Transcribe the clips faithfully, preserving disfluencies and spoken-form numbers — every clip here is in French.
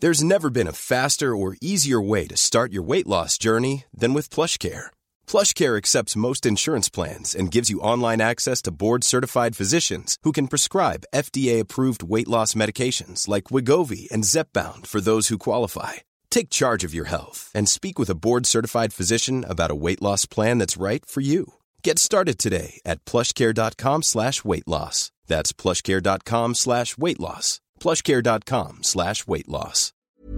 There's never been a faster or easier way to start your weight loss journey than with PlushCare. PlushCare accepts most insurance plans and gives you online access to board-certified physicians who can prescribe F D A-approved weight loss medications like Wegovy and Zepbound for those who qualify. Take charge of your health and speak with a board-certified physician about a weight loss plan that's right for you. Get started today at plushcare.com slash weight loss. That's plushcare.com slash weight loss. plushcare.com slash weight loss.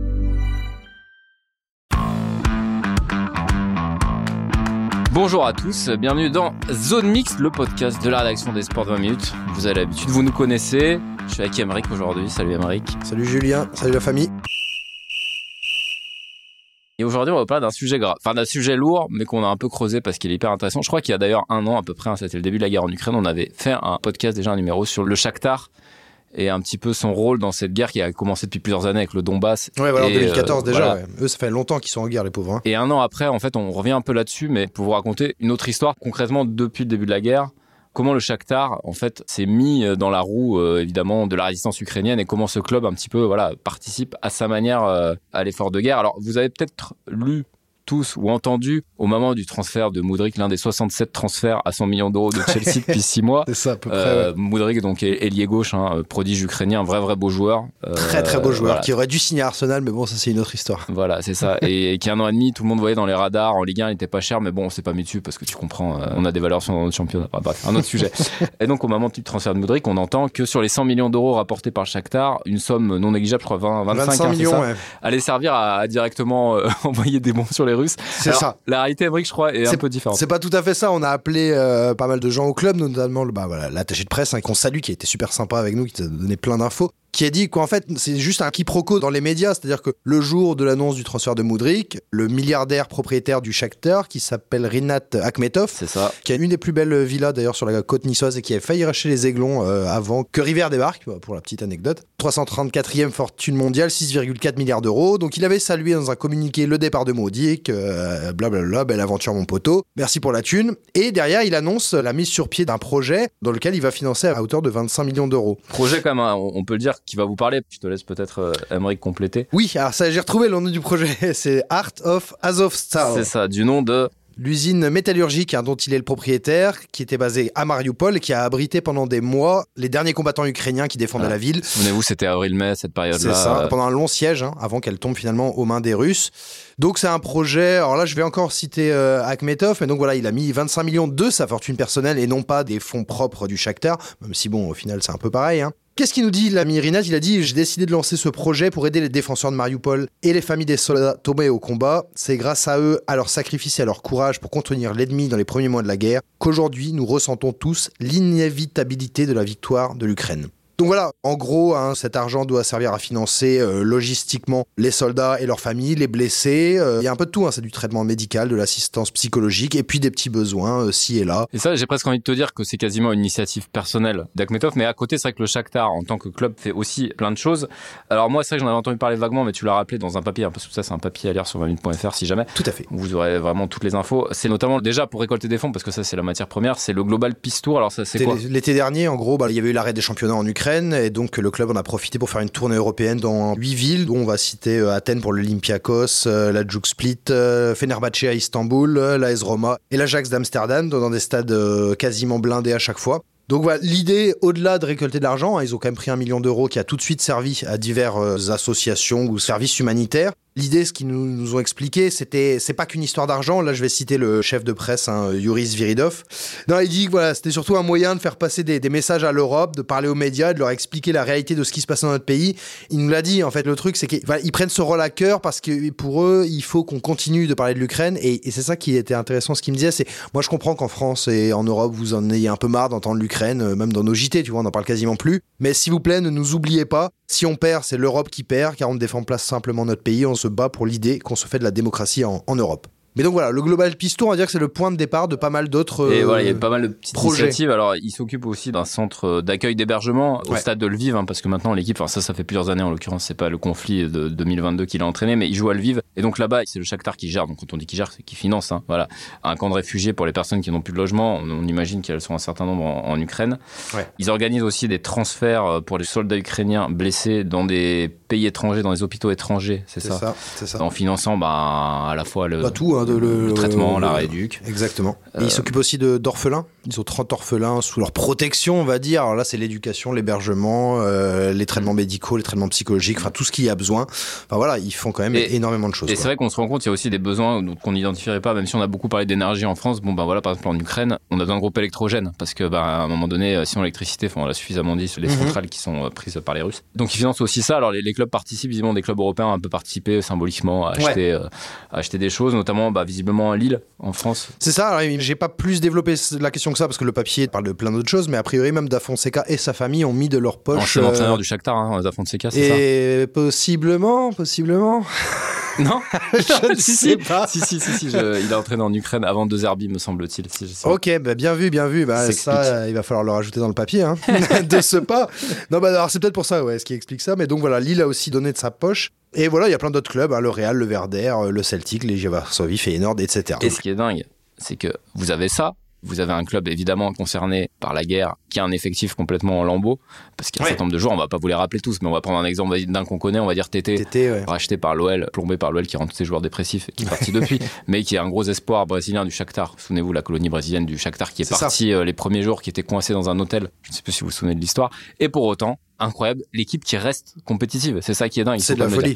Bonjour à tous, bienvenue dans Zone Mixte, le podcast de la rédaction des Sports de vingt minutes. Vous avez l'habitude, vous nous connaissez. Je suis avec Aymeric aujourd'hui. Salut Aymeric. Salut Julien, salut la famille. Et aujourd'hui, on va parler d'un sujet grave, enfin d'un sujet lourd, mais qu'on a un peu creusé parce qu'il est hyper intéressant. Je crois qu'il y a d'ailleurs un an à peu près, hein, c'était le début de la guerre en Ukraine, on avait fait un podcast, déjà un numéro sur le Shakhtar et un petit peu son rôle dans cette guerre qui a commencé depuis plusieurs années avec le Donbass. Ouais, voilà, et, en deux mille quatorze euh, déjà. voilà. Ouais. Eux, ça fait longtemps qu'ils sont en guerre, les pauvres. Hein. Et un an après, en fait, on revient un peu là-dessus, mais pour vous raconter une autre histoire, concrètement depuis le début de la guerre. Comment le Shakhtar, en fait, s'est mis dans la roue, euh, évidemment, de la résistance ukrainienne et comment ce club, un petit peu, voilà, participe à sa manière euh, à l'effort de guerre. Alors, vous avez peut-être lu tous ou entendu au moment du transfert de Mudryk, l'un des soixante-sept transferts à cent millions d'euros de Chelsea depuis six mois. C'est ça, à peu près. Euh, ouais. Mudryk, donc, est ailier gauche, hein, prodige ukrainien, un vrai, vrai beau joueur. Euh, Très, très beau joueur voilà. qui aurait dû signer à Arsenal, mais bon, ça, c'est une autre histoire. Voilà, c'est ça. Et, et qui, un an et demi, tout le monde voyait dans les radars. En Ligue un, il était pas cher, mais bon, on s'est pas mis dessus parce que tu comprends, euh, on a des valeurs sur notre championnat. Enfin, bref, un autre sujet. Et donc, au moment du transfert de Mudryk, on entend que sur les cent millions d'euros rapportés par le Shakhtar, une somme non négligeable, je crois, vingt, vingt-cinq, vingt-cinq hein, millions, c'est ça, ouais. allait servir à, à directement euh, envoyer des bons sur les Russes. C'est Alors, ça. La réalité, Aymeric, je crois, est, C'est, un peu différente. c'est pas tout à fait ça. On a appelé euh, pas mal de gens au club, notamment bah, voilà, l'attaché de presse, hein, qu'on salue, qui a été super sympa avec nous, qui t'a donné plein d'infos, qui a dit qu'en fait, c'est juste un quiproquo dans les médias. C'est-à-dire que le jour de l'annonce du transfert de Mudryk, le milliardaire propriétaire du Shakhtar, qui s'appelle Rinat Akhmetov, C'est ça. qui a une des plus belles villas d'ailleurs sur la côte niçoise et qui avait failli racheter les Aiglons euh, avant que River débarque, pour la petite anecdote. trois cent trente-quatrième fortune mondiale, six virgule quatre milliards d'euros. Donc il avait salué dans un communiqué le départ de Mudryk, euh, blablabla, belle aventure mon poteau, merci pour la thune. Et derrière, il annonce la mise sur pied d'un projet dans lequel il va financer à hauteur de vingt-cinq millions d'euros. Projet, quand même, hein, on peut le dire, qui va vous parler. Je te laisse peut-être, euh, Aymeric, compléter. Oui, alors ça, j'ai retrouvé le nom du projet, c'est Art of Azovstal. C'est ça, du nom de... L'usine métallurgique hein, dont il est le propriétaire, qui était basée à Mariupol, qui a abrité pendant des mois les derniers combattants ukrainiens qui défendaient Ah. la ville. Souvenez-vous, c'était avril-mai, cette période-là. C'est ça, euh, pendant un long siège, hein, avant qu'elle tombe finalement aux mains des Russes. Donc c'est un projet, alors là je vais encore citer euh, Akhmetov, mais donc voilà, il a mis vingt-cinq millions de sa fortune personnelle et non pas des fonds propres du Shakhtar, même si bon, au final c'est un peu pareil. Hein. Qu'est-ce qu'il nous dit, l'ami Rinat? Il a dit « J'ai décidé de lancer ce projet pour aider les défenseurs de Mariupol et les familles des soldats tombés au combat. C'est grâce à eux, à leur sacrifice et à leur courage pour contenir l'ennemi dans les premiers mois de la guerre, qu'aujourd'hui nous ressentons tous l'inévitabilité de la victoire de l'Ukraine. » Donc voilà, en gros, hein, cet argent doit servir à financer euh, logistiquement les soldats et leurs familles, les blessés. Euh, il y a un peu de tout, hein, c'est du traitement médical, de l'assistance psychologique et puis des petits besoins euh, ci et là. Et ça, j'ai presque envie de te dire que c'est quasiment une initiative personnelle d'Akhmetov, mais à côté, c'est vrai que le Shakhtar, en tant que club, fait aussi plein de choses. Alors moi, c'est vrai que j'en avais entendu parler vaguement, mais tu l'as rappelé dans un papier, hein, parce que ça, c'est un papier à lire sur vingt minutes point f r si jamais. Tout à fait. Vous aurez vraiment toutes les infos. C'est notamment, déjà, pour récolter des fonds, parce que ça, c'est la matière première, c'est le Global Peace Tour. Alors ça, c'est C'était quoi? l'été dernier, en gros, bah, il y avait eu l'arrêt des championnats en Ukraine et donc le club en a profité pour faire une tournée européenne dans huit villes, dont on va citer euh, Athènes pour l'Olympiakos, euh, la Juke Split, euh, Fenerbahçe à Istanbul, euh, l'A S Roma et l'Ajax d'Amsterdam, dans des stades euh, quasiment blindés à chaque fois. Donc voilà, l'idée, au-delà de récolter de l'argent, hein, ils ont quand même pris un million d'euros qui a tout de suite servi à diverses associations ou services humanitaires. L'idée, ce qu'ils nous, nous ont expliqué, c'était, c'est pas qu'une histoire d'argent. Là, je vais citer le chef de presse, hein, Yuris Sviridov. Non, il dit que voilà, c'était surtout un moyen de faire passer des, des messages à l'Europe, de parler aux médias, de leur expliquer la réalité de ce qui se passe dans notre pays. Il nous l'a dit, en fait, le truc, c'est qu'ils voilà, ils prennent ce rôle à cœur parce que pour eux, il faut qu'on continue de parler de l'Ukraine. Et, et c'est ça qui était intéressant, ce qu'il me disait, c'est, moi, je comprends qu'en France et en Europe, vous en ayez un peu marre d'entendre l'Ukraine, même dans nos J T, tu vois, on n'en parle quasiment plus. Mais s'il vous plaît, ne nous oubliez pas. Si on perd, c'est l'Europe qui perd, car on ne défend pas simplement notre pays, on se bat pour l'idée qu'on se fait de la démocratie en, en Europe. Mais donc voilà, le Global Peace Tour, on va dire que c'est le point de départ de pas mal d'autres Et euh, voilà, il y a pas mal de petites projets. initiatives. Alors, il s'occupe aussi d'un centre d'accueil d'hébergement au Ouais. stade de Lviv, hein, parce que maintenant l'équipe, enfin ça, ça fait plusieurs années en l'occurrence, c'est pas le conflit de deux mille vingt-deux qui l'a entraîné, mais il joue à Lviv. Et donc là-bas, c'est le Shakhtar qui gère. Donc quand on dit qui gère, c'est qui finance. Hein, voilà, un camp de réfugiés pour les personnes qui n'ont plus de logement. On, on imagine qu'elles sont un certain nombre en, en Ukraine. Ouais. Ils organisent aussi des transferts pour les soldats ukrainiens blessés dans des pays étrangers, dans des hôpitaux étrangers. C'est, C'est ça. ça, c'est ça. En finançant, bah, à la fois le, Pas tout, hein, de le, le traitement, euh, la rééduque. Exactement. Et Euh, ils s'occupent aussi de, d'orphelins. Ils ont trente orphelins sous leur protection, on va dire. Alors là, c'est l'éducation, l'hébergement, euh, les traitements médicaux, les traitements psychologiques, enfin tout ce qu'il y a besoin. Enfin voilà, ils font quand même Et- énormément de choses. Et quoi. c'est vrai qu'on se rend compte, il y a aussi des besoins qu'on n'identifierait pas, même si on a beaucoup parlé d'énergie en France. Bon, ben voilà, par exemple en Ukraine, on a besoin de groupes électrogènes, parce que, ben, à un moment donné, si on a l'électricité, on l'a suffisamment dit sur les Mhm. centrales qui sont euh, prises par les Russes. Donc ils financent aussi ça. Alors les, les clubs participent, visiblement, des clubs européens ont un peu participé symboliquement à acheter, euh, à acheter des choses, notamment, bah, visiblement à Lille, en France. C'est ça, alors, j'ai pas plus développé la question que ça, parce que le papier parle de plein d'autres choses, mais a priori, même Da Fonseca et sa famille ont mis de leur poche. Ancien euh, entraîneur du Shakhtar, hein, Da Fonseca, c'est ça? Et possiblement, possiblement. Non? Je ne si, sais si. pas. Si, si, si, si, je- il a entraîné en Ukraine avant De Zerbi, me semble-t-il. Si, je sais. Ok, bah bien vu, bien vu. Bah, Ça ça, s'explique. euh, il va falloir le rajouter dans le papier, hein, de ce pas. Non, bah alors c'est peut-être pour ça, ouais, ce qui explique ça. Mais donc voilà, Lille a aussi donné de sa poche. Et voilà, il y a plein d'autres clubs, hein, le Real, le Werder, le Celtic, les Legia Varsovie, Feyenoord, et cetera. Et ce qui est dingue, c'est que vous avez ça, vous avez un club évidemment concerné par la guerre, qui a un effectif complètement en lambeaux, parce qu'il y a un Ouais. certain nombre de joueurs, on va pas vous les rappeler tous, mais on va prendre un exemple d'un qu'on connaît, on va dire Tété, Tété, ouais. racheté par l'O L, plombé par l'O L qui rend tous ces joueurs dépressifs, qui est parti depuis, mais qui est un gros espoir brésilien du Shakhtar. Souvenez-vous, la colonie brésilienne du Shakhtar qui est, C'est parti euh, les premiers jours, qui était coincé dans un hôtel. Je ne sais plus si vous vous souvenez de l'histoire. Et pour autant, incroyable, l'équipe qui reste compétitive. C'est ça qui est dingue. il C'est faut de la quand même le folie.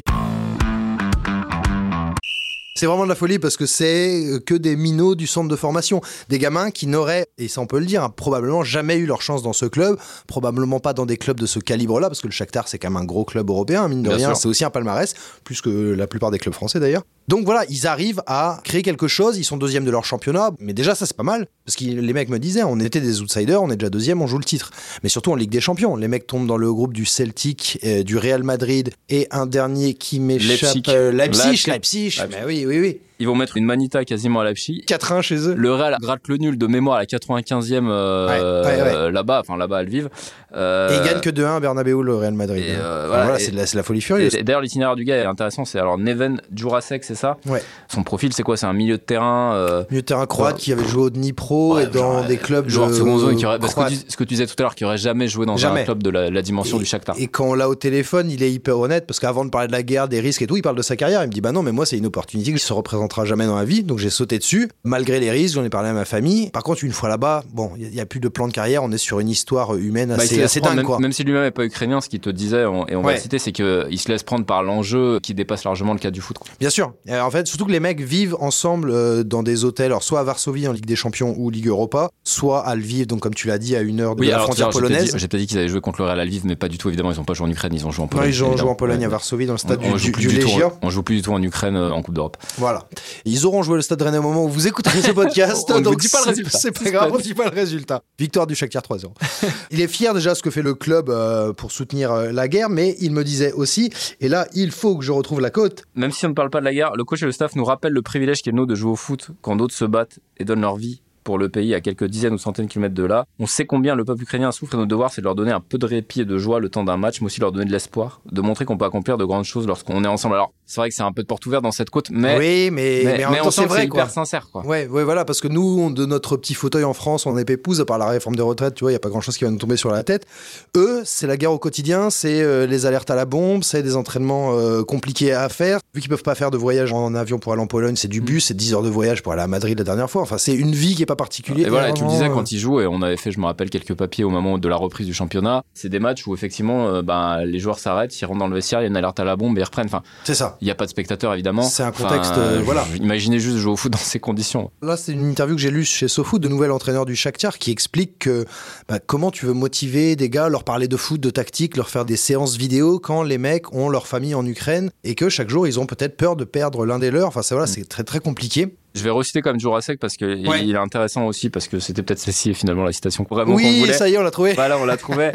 C'est vraiment de la folie parce que c'est que des minots du centre de formation. Des gamins qui n'auraient, et ça on peut le dire, hein, probablement jamais eu leur chance dans ce club, probablement pas dans des clubs de ce calibre-là, parce que le Shakhtar c'est quand même un gros club européen, mine de Bien rien, sûr. c'est aussi un palmarès, plus que la plupart des clubs français d'ailleurs. Donc voilà, ils arrivent à créer quelque chose, ils sont deuxième de leur championnat, mais déjà ça c'est pas mal, parce que les mecs me disaient, on était des outsiders, on est déjà deuxième, on joue le titre. Mais surtout en Ligue des Champions, les mecs tombent dans le groupe du Celtic, euh, du Real Madrid, et un dernier qui m'échappe... Leipzig. euh, Leipzig, Leipzig. Leipzig, Leipzig. mais oui, oui, oui. Ils vont mettre une manita quasiment à Leipzig. quatre un chez eux. Le Real gratte le nul de mémoire à la quatre-vingt-quinzième euh, Ouais, ouais, ouais. euh, là-bas, enfin là-bas à Lviv. Euh, Et il gagne que deux un à Bernabeu, le Real Madrid. et, euh, Enfin, voilà, voilà, et- c'est, de la, c'est de la folie furieuse. Et d'ailleurs, l'itinéraire du gars est intéressant. C'est alors Neven Djurasek, c'est ça? Ouais. Son profil, c'est quoi? C'est un milieu de terrain. Euh, Milieu de terrain croate Ouais. qui avait joué au Dnipro ouais, et dans genre, des clubs joueur de de seconde zone qui aurait, parce que croate. tu- ce que tu disais tout à l'heure, qui aurait jamais joué dans Jamais. un club de la, la dimension Et- du Shakhtar. Et quand on l'a au téléphone, il est hyper honnête parce qu'avant de parler de la guerre, des risques et tout, il parle de sa carrière. Il me dit bah non, mais moi c'est une opportunité qui se représentera jamais dans la vie, donc j'ai sauté dessus malgré les risques. J'en ai parlé à ma famille. Par contre, une fois là-bas, bon, il y, a plus de plan de carrière. On est sur une histoire humaine Bah, il se assez, laisse assez prendre, dingue, même, quoi. même si lui-même n'est pas ukrainien, ce qu'il te disait, on- et on va Ouais. le citer, c'est qu'il se laisse prendre par l'enjeu qui dépasse largement le cadre du foot. quoi. Bien sûr. Euh, en fait, surtout que les mecs vivent ensemble euh, dans des hôtels, alors soit à Varsovie en Ligue des Champions ou Ligue Europa, soit à Lviv, donc comme tu l'as dit, à une heure de la alors, frontière tiens, j'ai peut-être polonaise. dit- J'ai peut-être dit qu'ils avaient joué contre le Real à Lviv, mais pas du tout, évidemment, ils n'ont pas joué en Ukraine, ils ont joué en Non, Pologne. ils ont joué évidemment. en Pologne Ouais. à Varsovie dans le stade On, on du, joue du, plus du du tout, Legia. en- on joue plus du tout en Ukraine euh, en Coupe d'Europe. Voilà. Ils auront joué le stade Rennais au moment où vous écouterez ce podcast. On ne vous donc dit pas le c'est- résultat. C'est pas grave, on ne dit pas le résultat. Victoire du Shakhtar trois zéro. Il est fier déjà de ce que fait le club euh, pour soutenir euh, la guerre, mais il me disait aussi, et là, il faut que je retrouve la côte. Même si on ne parle pas de la guerre, le coach et le staff nous rappellent le privilège qui est le nôtre de jouer au foot quand d'autres se battent et donnent leur vie pour le pays à quelques dizaines ou centaines de kilomètres de là. On sait combien le peuple ukrainien souffre et notre devoir, c'est de leur donner un peu de répit et de joie le temps d'un match, mais aussi leur donner de l'espoir, de montrer qu'on peut accomplir de grandes choses lorsqu'on est ensemble. Alors, c'est vrai que c'est un peu de porte ouverte dans cette côte, mais, oui, mais, mais, mais en mais même on temps, sent c'est que c'est vrai, quoi. hyper sincère, quoi. Ouais, ouais, voilà, parce que nous, on- de notre petit fauteuil en France, on est pépouze, à part la réforme des retraites, tu vois, il n'y a pas grand chose qui va nous tomber sur la tête. Eux, c'est la guerre au quotidien, c'est euh, les alertes à la bombe, c'est des entraînements euh, compliqués à faire. Vu qu'ils peuvent pas faire de voyage en avion pour aller en Pologne, c'est du bus, c'est dix heures de voyage pour aller à Madrid la dernière fois. Enfin, c'est une vie qui est pas particulière. Et voilà, et tu le disais Vraiment, quand ils jouent, et on avait fait, je me rappelle, quelques papiers au moment de la reprise du championnat, c'est des matchs où effectivement, euh, ben, les joueurs s'arrêtent, ils rentrent dans le vestiaire, il y a une alerte à la bombe et ils reprennent. Enfin, euh, c'est ça. il n'y a pas de spectateurs, évidemment. C'est un Enfin, contexte, euh, voilà. Imaginez juste jouer au foot dans ces conditions. Là, c'est une interview que j'ai lue chez SoFoot, de nouvel entraîneur du Shakhtar, qui explique que bah, comment tu veux motiver des gars, leur parler de foot, de tactique, leur faire des séances vidéo quand les mecs ont leur famille en Ukraine et que chaque jour ils ont peut-être peur de perdre l'un des leurs. Enfin, c'est, voilà, c'est très très compliqué. Je vais reciter quand même Djurasek parce qu'il Ouais. il est intéressant aussi, parce que c'était peut-être celle-ci finalement la citation vraiment qu'on Oui, voulait. ça y est, on l'a trouvé. Voilà, on l'a trouvé.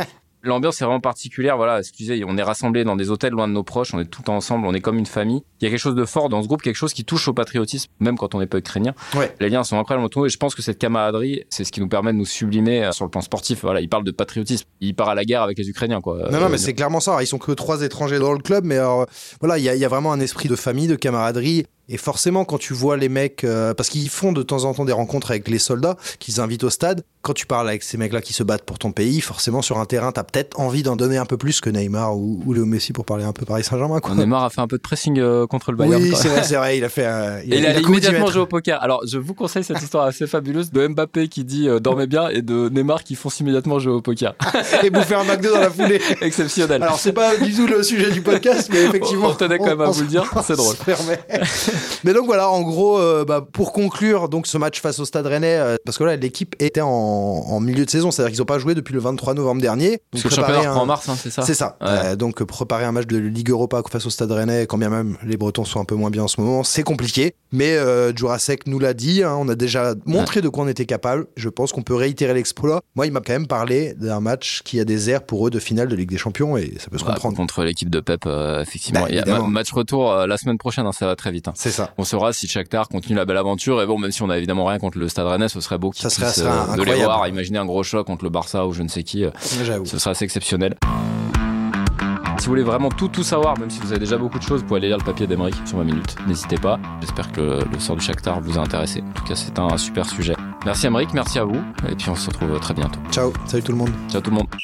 L'ambiance est vraiment particulière. Voilà, excusez, on est rassemblés dans des hôtels loin de nos proches, on est tout ensemble, on est comme une famille. Il y a quelque chose de fort dans ce groupe, quelque chose qui touche au patriotisme, même quand on n'est pas ukrainien. Ouais. Les liens sont incroyables entre nous et je pense que cette camaraderie, c'est ce qui nous permet de nous sublimer sur le plan sportif. Voilà, il parle de patriotisme, il part à la guerre avec les Ukrainiens, quoi. Non, non, mais c'est clairement ça. Alors, ils sont que trois étrangers dans le club, mais alors, voilà, il y, y a vraiment un esprit de famille, de camaraderie. Et forcément, quand tu vois les mecs, euh, parce qu'ils font de temps en temps des rencontres avec les soldats qu'ils invitent au stade, quand tu parles avec ces mecs-là qui se battent pour ton pays, forcément sur un terrain, t'as peut-être envie d'en donner un peu plus que Neymar ou, ou Léo Messi pour parler un peu Paris Saint-Germain, quoi. Neymar a fait un peu de pressing euh, contre le Bayern. Oui, quoi. c'est vrai, c'est vrai, il a fait. Euh, il, et il a, il a immédiatement joué au poker. Alors, je vous conseille cette histoire assez fabuleuse de Mbappé qui dit euh, dormez bien et de Neymar qui fonce immédiatement jouer au poker. Et bouffer un McDo dans la foulée. Exceptionnel. Alors, c'est pas du tout le sujet du podcast, mais effectivement. On tenait quand même à vous le dire, c'est drôle. Mais donc voilà, en gros, euh, bah, pour conclure donc ce match face au Stade Rennais, euh, parce que là l'équipe était en, en milieu de saison, c'est-à-dire qu'ils n'ont pas joué depuis le vingt-trois novembre dernier. Parce que le championnat reprend en mars, hein, c'est ça. C'est ça. Ouais. Euh, donc préparer un match de Ligue Europa face au Stade Rennais, quand bien même les Bretons sont un peu moins bien en ce moment, c'est compliqué. Mais euh, Jurasek nous l'a dit, hein, on a déjà montré ouais. de quoi on était capable. Je pense qu'on peut réitérer l'exploit. Moi, il m'a quand même parlé d'un match qui a des airs pour eux de finale de Ligue des Champions et ça peut se ouais, comprendre. Contre l'équipe de Pep, euh, effectivement. Bah, il y a ma- match retour euh, la semaine prochaine, hein, ça va très vite. Hein. C'est ça. On saura si Shakhtar continue la belle aventure. Et bon, même si on a évidemment rien contre le Stade Rennais, ce serait beau qu'ils ça serait, puissent, serait euh, de les voir. Imaginez un gros choc contre le Barça ou je ne sais qui. J'avoue. Ce serait assez exceptionnel. Si vous voulez vraiment tout tout savoir, même si vous avez déjà beaucoup de choses, vous pouvez aller lire le papier d'Aymeric sur vingt minutes. N'hésitez pas. J'espère que le, le sort du Shakhtar vous a intéressé. En tout cas, c'est un super sujet. Merci Aymeric, merci à vous. Et puis on se retrouve très bientôt. Ciao, salut tout le monde. Ciao tout le monde.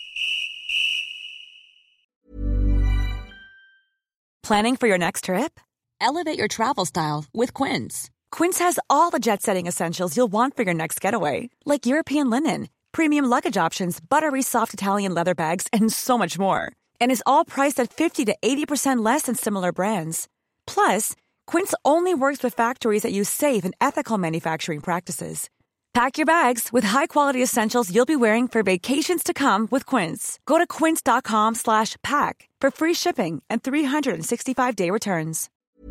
Planning for your next trip? Elevate your travel style with Quince. Quince has all the jet-setting essentials you'll want for your next getaway, like European linen, premium luggage options, buttery soft Italian leather bags, and so much more. And is all priced at fifty to eighty percent less than similar brands. Plus, Quince only works with factories that use safe and ethical manufacturing practices. Pack your bags with high-quality essentials you'll be wearing for vacations to come with Quince. Go to quince.com slash pack for free shipping and three sixty-five day returns.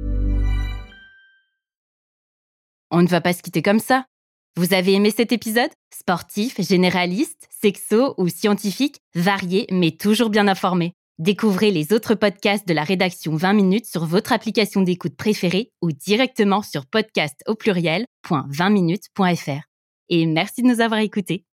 On ne va pas se quitter comme ça. Vous avez aimé cet épisode? Sportif, généraliste, sexo ou scientifique, varié mais toujours bien informé. Découvrez les autres podcasts de la rédaction vingt minutes sur votre application d'écoute préférée ou directement sur podcast au pluriel point vingt minutes point f r. Et merci de nous avoir écoutés.